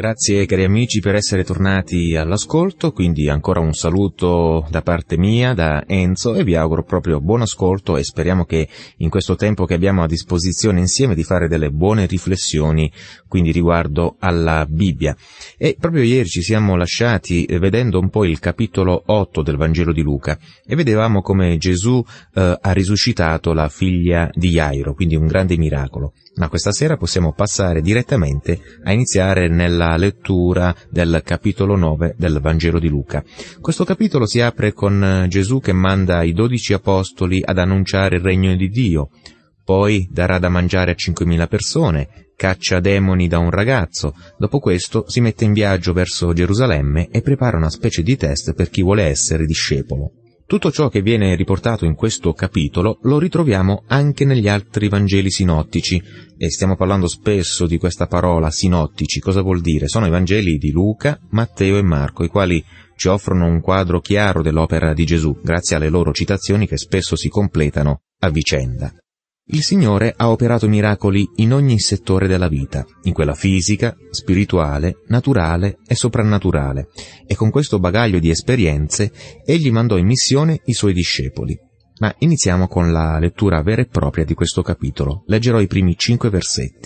Grazie cari amici per essere tornati all'ascolto, quindi ancora un saluto da parte mia, da Enzo, e vi auguro proprio buon ascolto e speriamo che in questo tempo che abbiamo a disposizione insieme di fare delle buone riflessioni quindi riguardo alla Bibbia. E proprio ieri ci siamo lasciati vedendo un po' il capitolo 8 del Vangelo di Luca e vedevamo come Gesù ha risuscitato la figlia di Jairo, quindi un grande miracolo. Ma questa sera possiamo passare direttamente a iniziare nella lettura del capitolo 9 del Vangelo di Luca. Questo capitolo si apre con Gesù che manda i 12 apostoli ad annunciare il regno di Dio, poi darà da mangiare a 5.000 persone, caccia demoni da un ragazzo, dopo questo si mette in viaggio verso Gerusalemme e prepara una specie di test per chi vuole essere discepolo. Tutto ciò che viene riportato in questo capitolo lo ritroviamo anche negli altri Vangeli sinottici, e stiamo parlando spesso di questa parola sinottici. Cosa vuol dire? Sono i Vangeli di Luca, Matteo e Marco, i quali ci offrono un quadro chiaro dell'opera di Gesù, grazie alle loro citazioni che spesso si completano a vicenda. Il Signore ha operato miracoli in ogni settore della vita, in quella fisica, spirituale, naturale e soprannaturale, e con questo bagaglio di esperienze egli mandò in missione i suoi discepoli. Ma iniziamo con la lettura vera e propria di questo capitolo. Leggerò i primi 5 versetti.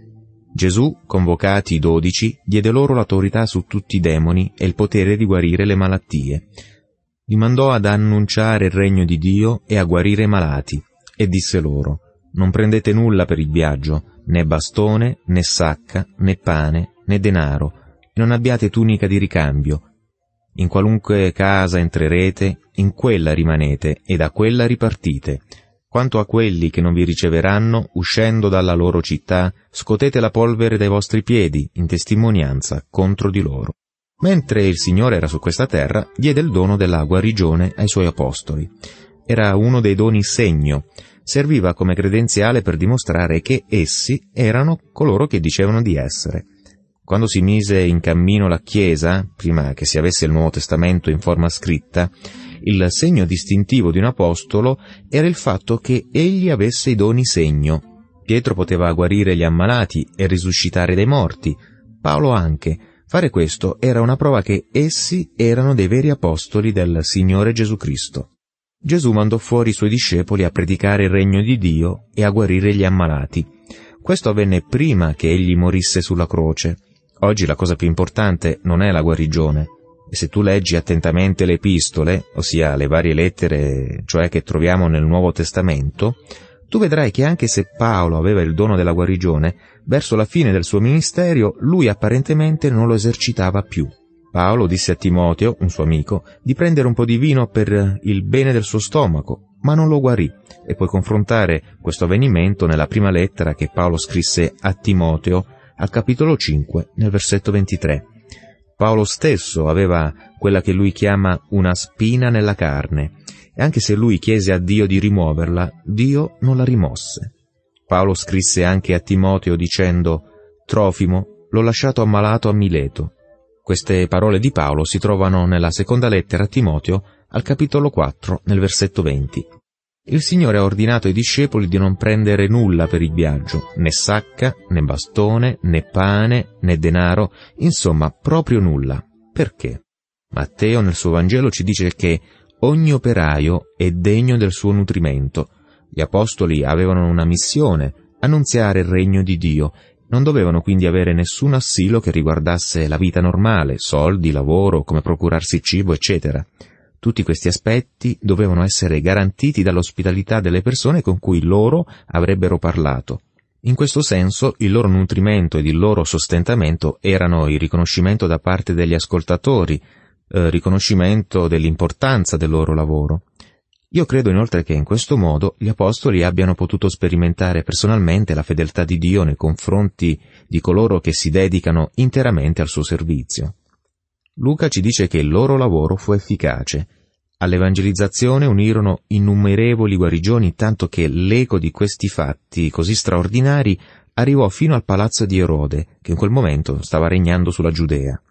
Gesù, convocati i 12, diede loro l'autorità su tutti i demoni e il potere di guarire le malattie. Li mandò ad annunciare il regno di Dio e a guarire i malati. E disse loro: non prendete nulla per il viaggio, né bastone, né sacca, né pane, né denaro, e non abbiate tunica di ricambio. In qualunque casa entrerete, in quella rimanete, e da quella ripartite. Quanto a quelli che non vi riceveranno, uscendo dalla loro città, scotete la polvere dai vostri piedi, in testimonianza contro di loro. Mentre il Signore era su questa terra, diede il dono della guarigione ai suoi apostoli. Era uno dei doni segno, serviva come credenziale per dimostrare che essi erano coloro che dicevano di essere. Quando si mise in cammino la Chiesa, prima che si avesse il Nuovo Testamento in forma scritta, il segno distintivo di un apostolo era il fatto che egli avesse i doni segno. Pietro poteva guarire gli ammalati e risuscitare dei morti, Paolo anche. Fare questo era una prova che essi erano dei veri apostoli del Signore Gesù Cristo. Gesù mandò fuori i suoi discepoli a predicare il regno di Dio e a guarire gli ammalati. Questo avvenne prima che egli morisse sulla croce. Oggi la cosa più importante non è la guarigione. E se tu leggi attentamente le epistole, ossia le varie lettere, cioè che troviamo nel Nuovo Testamento, tu vedrai che anche se Paolo aveva il dono della guarigione, verso la fine del suo ministero lui apparentemente non lo esercitava più. Paolo disse a Timoteo, un suo amico, di prendere un po' di vino per il bene del suo stomaco, ma non lo guarì, e puoi confrontare questo avvenimento nella prima lettera che Paolo scrisse a Timoteo, al capitolo 5, nel versetto 23. Paolo stesso aveva quella che lui chiama una spina nella carne, e anche se lui chiese a Dio di rimuoverla, Dio non la rimosse. Paolo scrisse anche a Timoteo dicendo: Trofimo l'ho lasciato ammalato a Mileto. Queste parole di Paolo si trovano nella seconda lettera a Timoteo, al capitolo 4, nel versetto 20. Il Signore ha ordinato ai discepoli di non prendere nulla per il viaggio, né sacca, né bastone, né pane, né denaro, insomma, proprio nulla. Perché? Matteo nel suo Vangelo ci dice che ogni operaio è degno del suo nutrimento. Gli apostoli avevano una missione, annunziare il regno di Dio. Non dovevano quindi avere nessun assilo che riguardasse la vita normale, soldi, lavoro, come procurarsi cibo, eccetera. Tutti questi aspetti dovevano essere garantiti dall'ospitalità delle persone con cui loro avrebbero parlato. In questo senso, il loro nutrimento ed il loro sostentamento erano il riconoscimento da parte degli ascoltatori, riconoscimento dell'importanza del loro lavoro. Io credo inoltre che in questo modo gli apostoli abbiano potuto sperimentare personalmente la fedeltà di Dio nei confronti di coloro che si dedicano interamente al suo servizio. Luca ci dice che il loro lavoro fu efficace. All'evangelizzazione unirono innumerevoli guarigioni, tanto che l'eco di questi fatti così straordinari arrivò fino al palazzo di Erode, che in quel momento stava regnando sulla Giudea.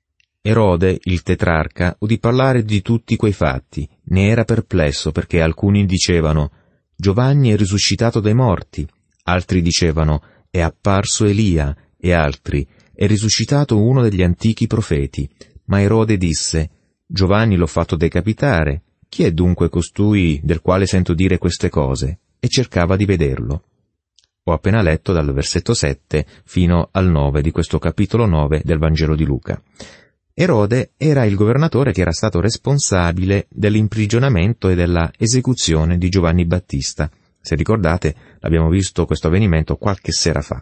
Erode, il tetrarca, udì parlare di tutti quei fatti, ne era perplesso perché alcuni dicevano: Giovanni è risuscitato dai morti, altri dicevano: è apparso Elia, e altri: è risuscitato uno degli antichi profeti. Ma Erode disse: Giovanni l'ho fatto decapitare. Chi è dunque costui del quale sento dire queste cose? E cercava di vederlo. Ho appena letto dal versetto 7 fino al 9 di questo capitolo 9 del Vangelo di Luca. Erode era il governatore che era stato responsabile dell'imprigionamento e della esecuzione di Giovanni Battista. Se ricordate, abbiamo visto questo avvenimento qualche sera fa.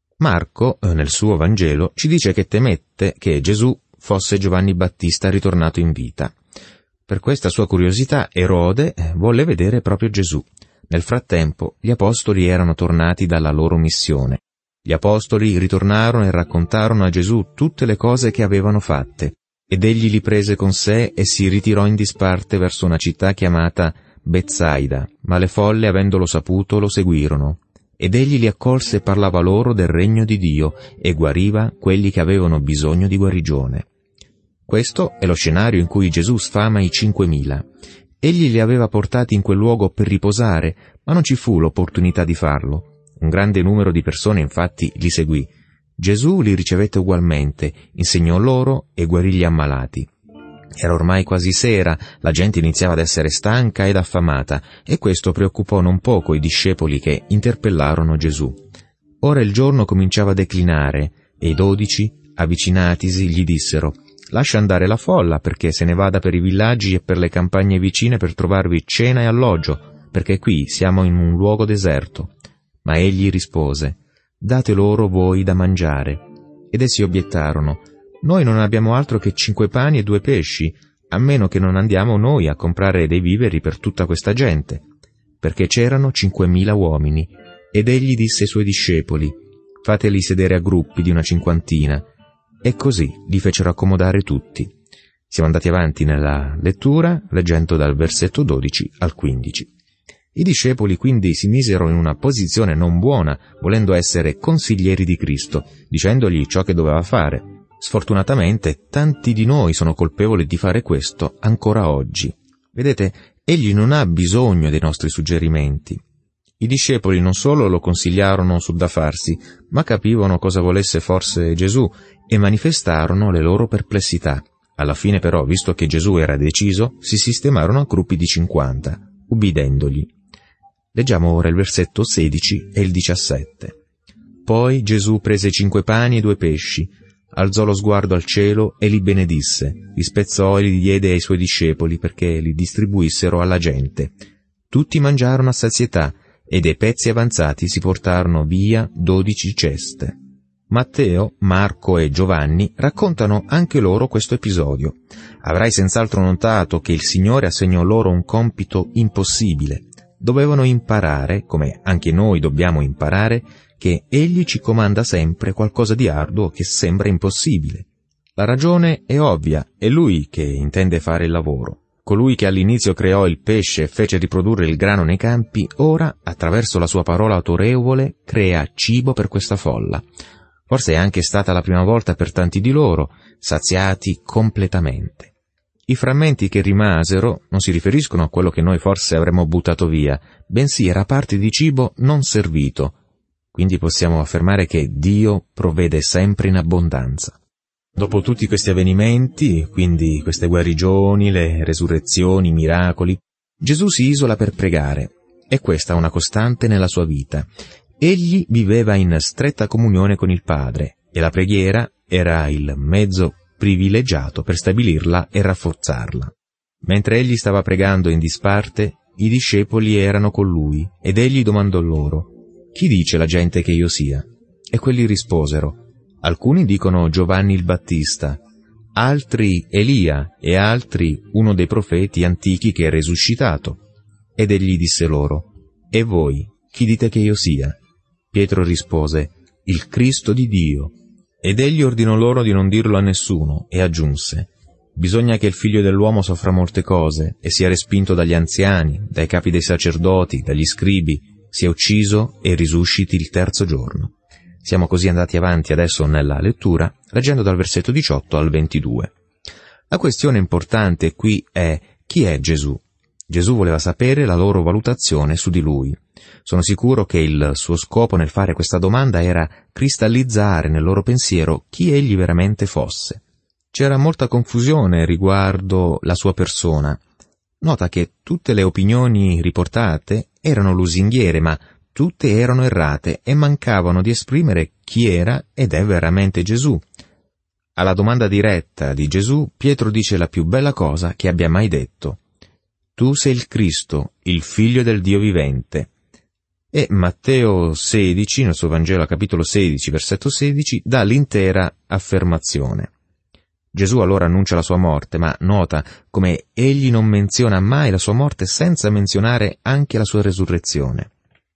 Marco, nel suo Vangelo, ci dice che temette che Gesù fosse Giovanni Battista ritornato in vita. Per questa sua curiosità, Erode volle vedere proprio Gesù. Nel frattempo, gli apostoli erano tornati dalla loro missione. Gli apostoli ritornarono e raccontarono a Gesù tutte le cose che avevano fatte, ed egli li prese con sé e si ritirò in disparte verso una città chiamata Betsaida, ma le folle, avendolo saputo, lo seguirono. Ed egli li accolse e parlava loro del regno di Dio e guariva quelli che avevano bisogno di guarigione. Questo è lo scenario in cui Gesù sfama i 5.000. Egli li aveva portati in quel luogo per riposare, ma non ci fu l'opportunità di farlo. Un grande numero di persone infatti li seguì. Gesù li ricevette ugualmente, insegnò loro e guarì gli ammalati. Era ormai quasi sera, la gente iniziava ad essere stanca ed affamata, e questo preoccupò non poco i discepoli che interpellarono Gesù. Ora il giorno cominciava a declinare, e i 12, avvicinatisi, gli dissero: «Lascia andare la folla, perché se ne vada per i villaggi e per le campagne vicine per trovarvi cena e alloggio, perché qui siamo in un luogo deserto». Ma egli rispose: «Date loro voi da mangiare». Ed essi obiettarono: «Noi non abbiamo altro che 5 pani e 2 pesci, a meno che non andiamo noi a comprare dei viveri per tutta questa gente». Perché c'erano 5.000 uomini. Ed egli disse ai suoi discepoli: «Fateli sedere a gruppi di una 50. E così li fecero accomodare tutti. Siamo andati avanti nella lettura, leggendo dal versetto 12 al 15. I discepoli quindi si misero in una posizione non buona, volendo essere consiglieri di Cristo, dicendogli ciò che doveva fare. Sfortunatamente, tanti di noi sono colpevoli di fare questo ancora oggi. Vedete, egli non ha bisogno dei nostri suggerimenti. I discepoli non solo lo consigliarono sul da farsi, ma capivano cosa volesse forse Gesù e manifestarono le loro perplessità. Alla fine però, visto che Gesù era deciso, si sistemarono a gruppi di 50, ubbidendogli. Leggiamo ora il versetto 16 e il 17. Poi Gesù prese 5 pani e 2 pesci, alzò lo sguardo al cielo e li benedisse, li spezzò e li diede ai suoi discepoli perché li distribuissero alla gente. Tutti mangiarono a sazietà, e dei pezzi avanzati si portarono via 12 ceste. Matteo, Marco e Giovanni raccontano anche loro questo episodio. Avrai senz'altro notato che il Signore assegnò loro un compito impossibile. Dovevano imparare, come anche noi dobbiamo imparare, che Egli ci comanda sempre qualcosa di arduo che sembra impossibile. La ragione è ovvia, è Lui che intende fare il lavoro. Colui che all'inizio creò il pesce e fece riprodurre il grano nei campi, ora, attraverso la sua parola autorevole, crea cibo per questa folla. Forse è anche stata la prima volta per tanti di loro, saziati completamente. I frammenti che rimasero non si riferiscono a quello che noi forse avremmo buttato via, bensì era parte di cibo non servito. Quindi possiamo affermare che Dio provvede sempre in abbondanza. Dopo tutti questi avvenimenti, quindi queste guarigioni, le resurrezioni, i miracoli, Gesù si isola per pregare. E questa è una costante nella sua vita. Egli viveva in stretta comunione con il Padre, e la preghiera era il mezzo privilegiato per stabilirla e rafforzarla. Mentre egli stava pregando in disparte, i discepoli erano con lui, ed egli domandò loro: «Chi dice la gente che io sia?» E quelli risposero: «Alcuni dicono Giovanni il Battista, altri Elia e altri uno dei profeti antichi che è risuscitato». Ed egli disse loro: «E voi, chi dite che io sia?» Pietro rispose: «Il Cristo di Dio». Ed egli ordinò loro di non dirlo a nessuno, e aggiunse: «Bisogna che il Figlio dell'uomo soffra molte cose, e sia respinto dagli anziani, dai capi dei sacerdoti, dagli scribi, sia ucciso e risusciti il 3° giorno». Siamo così andati avanti adesso nella lettura, leggendo dal versetto 18 al 22. La questione importante qui è: chi è Gesù? Gesù voleva sapere la loro valutazione su di lui. Sono sicuro che il suo scopo nel fare questa domanda era cristallizzare nel loro pensiero chi egli veramente fosse. C'era molta confusione riguardo la sua persona. Nota che tutte le opinioni riportate erano lusinghiere, ma tutte erano errate e mancavano di esprimere chi era ed è veramente Gesù. Alla domanda diretta di Gesù, Pietro dice la più bella cosa che abbia mai detto: «Tu sei il Cristo, il Figlio del Dio vivente». E Matteo 16, nel suo Vangelo capitolo 16, versetto 16, dà l'intera affermazione. Gesù allora annuncia la sua morte, ma nota come egli non menziona mai la sua morte senza menzionare anche la sua resurrezione.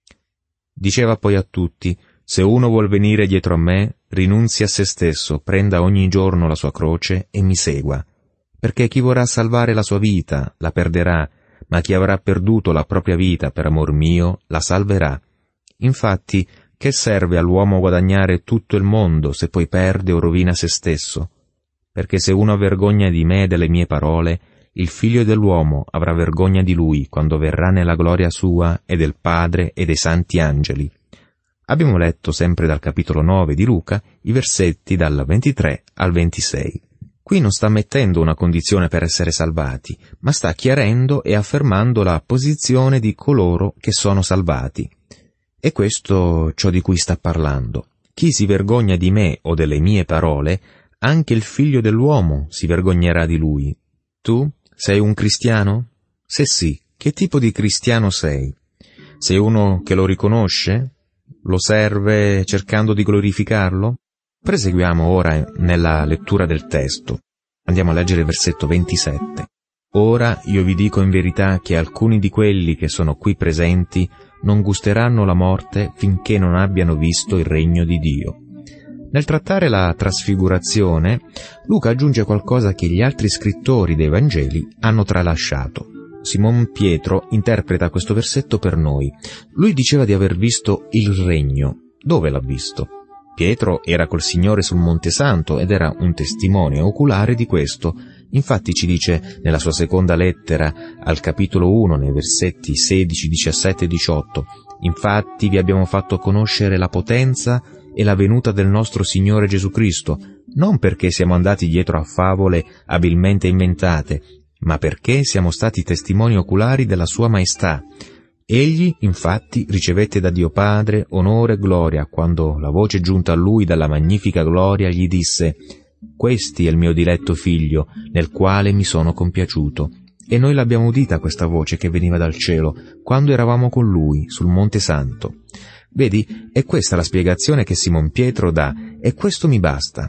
Diceva poi a tutti: «Se uno vuol venire dietro a me, rinunzi a se stesso, prenda ogni giorno la sua croce e mi segua. Perché chi vorrà salvare la sua vita la perderà, ma chi avrà perduto la propria vita per amor mio la salverà. Infatti, che serve all'uomo guadagnare tutto il mondo se poi perde o rovina se stesso? Perché se uno ha vergogna di me e delle mie parole, il Figlio dell'uomo avrà vergogna di lui quando verrà nella gloria sua e del Padre e dei santi angeli». Abbiamo letto sempre dal capitolo 9 di Luca i versetti dal 23 al 26. Qui non sta mettendo una condizione per essere salvati, ma sta chiarendo e affermando la posizione di coloro che sono salvati. E questo ciò di cui sta parlando. Chi si vergogna di me o delle mie parole, anche il Figlio dell'uomo si vergognerà di lui. Tu sei un cristiano? Se sì, che tipo di cristiano sei? Sei uno che lo riconosce? Lo serve cercando di glorificarlo? Proseguiamo ora nella lettura del testo. Andiamo a leggere il versetto 27. «Ora io vi dico in verità che alcuni di quelli che sono qui presenti non gusteranno la morte finché non abbiano visto il regno di Dio». Nel trattare la trasfigurazione, Luca aggiunge qualcosa che gli altri scrittori dei Vangeli hanno tralasciato. Simon Pietro interpreta questo versetto per noi. Lui diceva di aver visto il regno. Dove l'ha visto? Pietro era col Signore sul Monte Santo ed era un testimone oculare di questo. Infatti ci dice nella sua seconda lettera al capitolo 1, nei versetti 16, 17 e 18: «Infatti vi abbiamo fatto conoscere la potenza e la venuta del nostro Signore Gesù Cristo, non perché siamo andati dietro a favole abilmente inventate, ma perché siamo stati testimoni oculari della sua maestà. Egli, infatti, ricevette da Dio Padre onore e gloria, quando la voce giunta a lui dalla magnifica gloria gli disse: «Questi è il mio diletto figlio, nel quale mi sono compiaciuto». E noi l'abbiamo udita questa voce che veniva dal cielo, quando eravamo con lui sul Monte Santo. Vedi, è questa la spiegazione che Simon Pietro dà, e questo mi basta.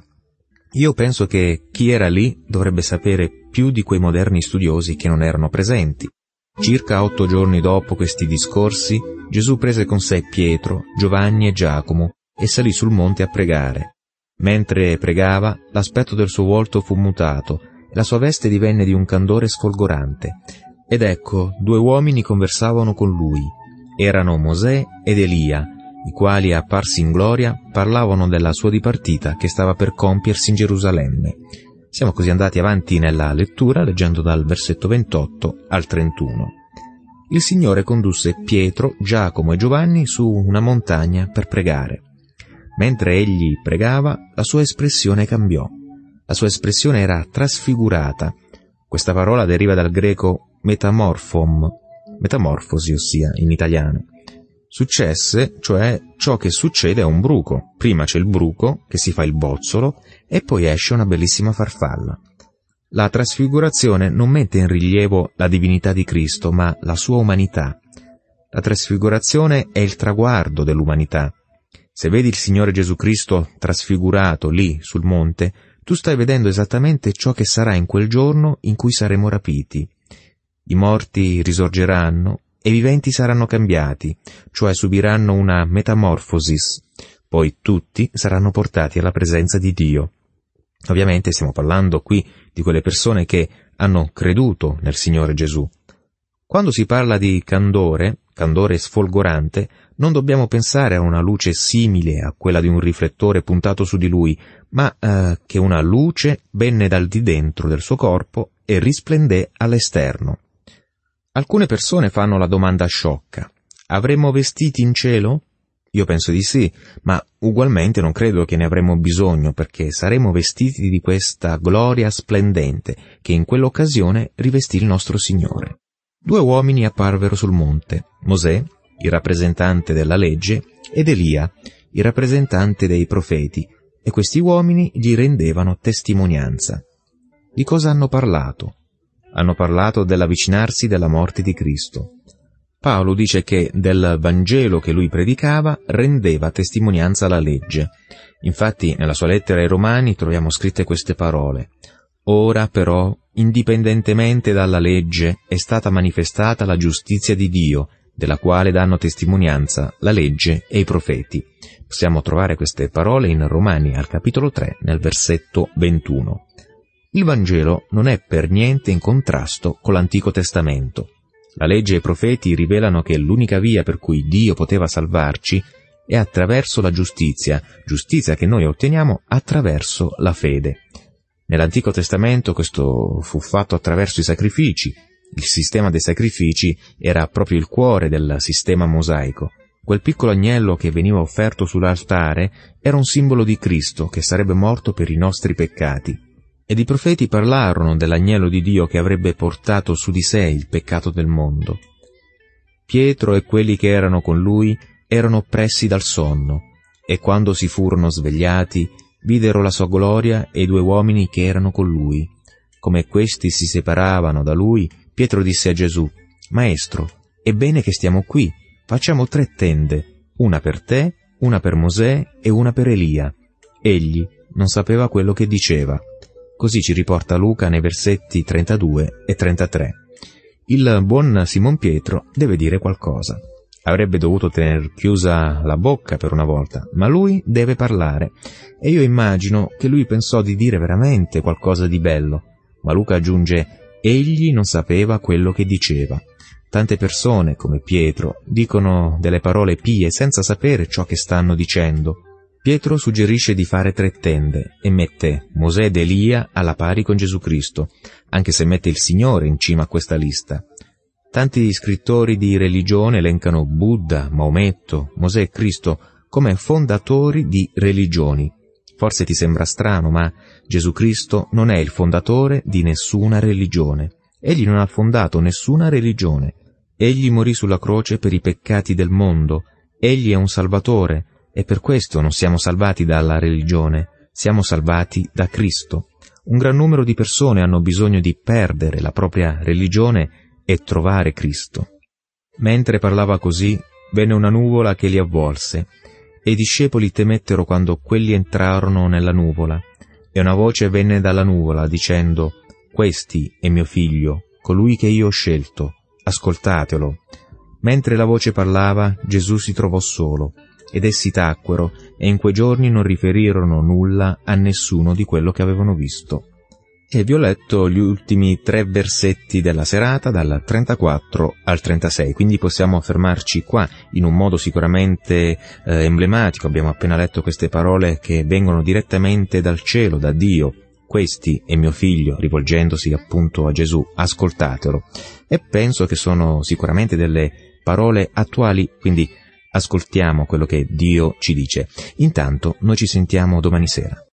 Io penso che chi era lì dovrebbe sapere più di quei moderni studiosi che non erano presenti. Circa 8 giorni dopo questi discorsi, Gesù prese con sé Pietro, Giovanni e Giacomo e salì sul monte a pregare. Mentre pregava, l'aspetto del suo volto fu mutato e la sua veste divenne di un candore sfolgorante. Ed ecco, 2 uomini conversavano con lui. Erano Mosè ed Elia, i quali, apparsi in gloria, parlavano della sua dipartita che stava per compiersi in Gerusalemme. Siamo così andati avanti nella lettura, leggendo dal versetto 28 al 31. Il Signore condusse Pietro, Giacomo e Giovanni su una montagna per pregare. Mentre egli pregava, la sua espressione cambiò. La sua espressione era trasfigurata. Questa parola deriva dal greco metamorfosi, ossia in italiano. Successe, cioè ciò che succede a un bruco. Prima c'è il bruco, che si fa il bozzolo, e poi esce una bellissima farfalla. La trasfigurazione non mette in rilievo la divinità di Cristo, ma la sua umanità. La trasfigurazione è il traguardo dell'umanità. Se vedi il Signore Gesù Cristo trasfigurato lì sul monte, tu stai vedendo esattamente ciò che sarà in quel giorno in cui saremo rapiti. I morti risorgeranno e i viventi saranno cambiati, cioè subiranno una metamorfosis. Poi tutti saranno portati alla presenza di Dio. Ovviamente stiamo parlando qui di quelle persone che hanno creduto nel Signore Gesù. Quando si parla di candore sfolgorante, non dobbiamo pensare a una luce simile a quella di un riflettore puntato su di lui, ma che una luce venne dal di dentro del suo corpo e risplendé all'esterno. Alcune persone fanno la domanda sciocca: Avremo vestiti in cielo? Io penso di sì, ma ugualmente non credo che ne avremo bisogno, perché saremo vestiti di questa gloria splendente che in quell'occasione rivestì il nostro Signore. 2 uomini apparvero sul monte: Mosè, il rappresentante della legge, ed Elia, il rappresentante dei profeti, e questi uomini gli rendevano testimonianza. Di cosa hanno parlato? Hanno parlato dell'avvicinarsi della morte di Cristo. Paolo dice che del Vangelo che lui predicava rendeva testimonianza la legge. Infatti, nella sua lettera ai Romani troviamo scritte queste parole: «Ora però, indipendentemente dalla legge, è stata manifestata la giustizia di Dio, della quale danno testimonianza la legge e i profeti». Possiamo trovare queste parole in Romani al capitolo 3, nel versetto 21. Il Vangelo non è per niente in contrasto con l'Antico Testamento. La legge e i profeti rivelano che l'unica via per cui Dio poteva salvarci è attraverso la giustizia che noi otteniamo attraverso la fede. Nell'Antico Testamento questo fu fatto attraverso i sacrifici. Il sistema dei sacrifici era proprio il cuore del sistema mosaico. Quel piccolo agnello che veniva offerto sull'altare era un simbolo di Cristo che sarebbe morto per i nostri peccati. Ed i profeti parlarono dell'agnello di Dio che avrebbe portato su di sé il peccato del mondo. Pietro e quelli che erano con lui erano oppressi dal sonno, e quando si furono svegliati, videro la sua gloria e i 2 uomini che erano con lui. Come questi si separavano da lui, Pietro disse a Gesù: «Maestro, è bene che stiamo qui, facciamo 3 tende, una per te, una per Mosè e una per Elia». Egli non sapeva quello che diceva. Così ci riporta Luca nei versetti 32 e 33. Il buon Simon Pietro deve dire qualcosa. Avrebbe dovuto tener chiusa la bocca per una volta, ma lui deve parlare. E io immagino che lui pensò di dire veramente qualcosa di bello. Ma Luca aggiunge: egli non sapeva quello che diceva. Tante persone, come Pietro, dicono delle parole pie senza sapere ciò che stanno dicendo. Pietro suggerisce di fare 3 tende e mette Mosè ed Elia alla pari con Gesù Cristo, anche se mette il Signore in cima a questa lista. Tanti scrittori di religione elencano Buddha, Maometto, Mosè e Cristo come fondatori di religioni. Forse ti sembra strano, ma Gesù Cristo non è il fondatore di nessuna religione. Egli non ha fondato nessuna religione. Egli morì sulla croce per i peccati del mondo. Egli è un Salvatore. E per questo non siamo salvati dalla religione, siamo salvati da Cristo. Un gran numero di persone hanno bisogno di perdere la propria religione e trovare Cristo. Mentre parlava così, venne una nuvola che li avvolse, e i discepoli temettero quando quelli entrarono nella nuvola. E una voce venne dalla nuvola, dicendo: «Questi è mio figlio, colui che io ho scelto, ascoltatelo». Mentre la voce parlava, Gesù si trovò solo. Ed essi tacquero, e in quei giorni non riferirono nulla a nessuno di quello che avevano visto. E vi ho letto gli ultimi 3 versetti della serata, dal 34 al 36, quindi possiamo fermarci qua in un modo sicuramente emblematico. Abbiamo appena letto queste parole che vengono direttamente dal cielo, da Dio. «Questi è mio figlio», rivolgendosi appunto a Gesù, ascoltatelo. E penso che sono sicuramente delle parole attuali, quindi ascoltiamo quello che Dio ci dice. Intanto noi ci sentiamo domani sera.